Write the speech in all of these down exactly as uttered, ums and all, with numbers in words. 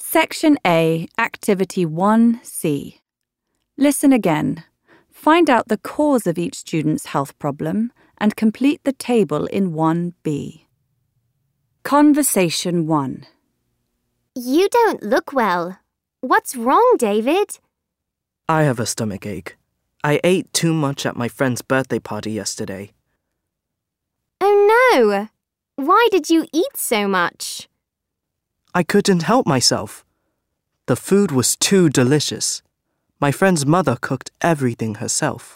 Section A, Activity one C. Listen again. Find out the cause of each student's health problem and complete the table in one B. Conversation one. You don't look well. What's wrong, David? I have a stomach ache. I ate too much at my friend's birthday party yesterday. Oh no! Why did you eat so much? I couldn't help myself. The food was too delicious. My friend's mother cooked everything herself.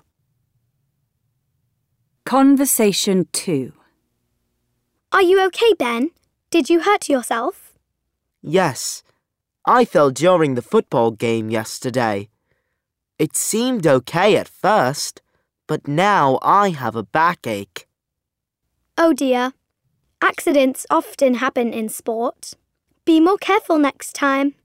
Conversation two. Are you okay, Ben? Did you hurt yourself? Yes, I fell during the football game yesterday. It seemed okay at first, but now I have a backache. Oh dear. Accidents often happen in sport. Be more careful next time.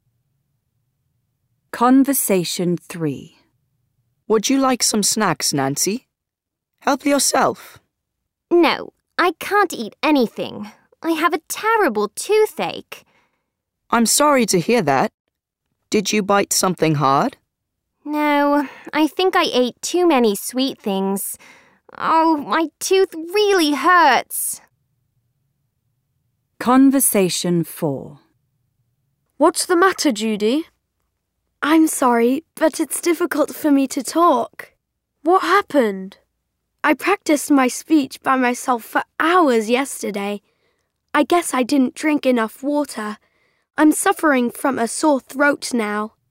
Conversation three. Would you like some snacks, Nancy? Help yourself. No, I can't eat anything. I have a terrible toothache. I'm sorry to hear that. Did you bite something hard? No, I think I ate too many sweet things. Oh, my tooth really hurts. Conversation four. What's the matter, Judy? I'm sorry, but it's difficult for me to talk. What happened? I practiced my speech by myself for hours yesterday. I guess I didn't drink enough water. I'm suffering from a sore throat now.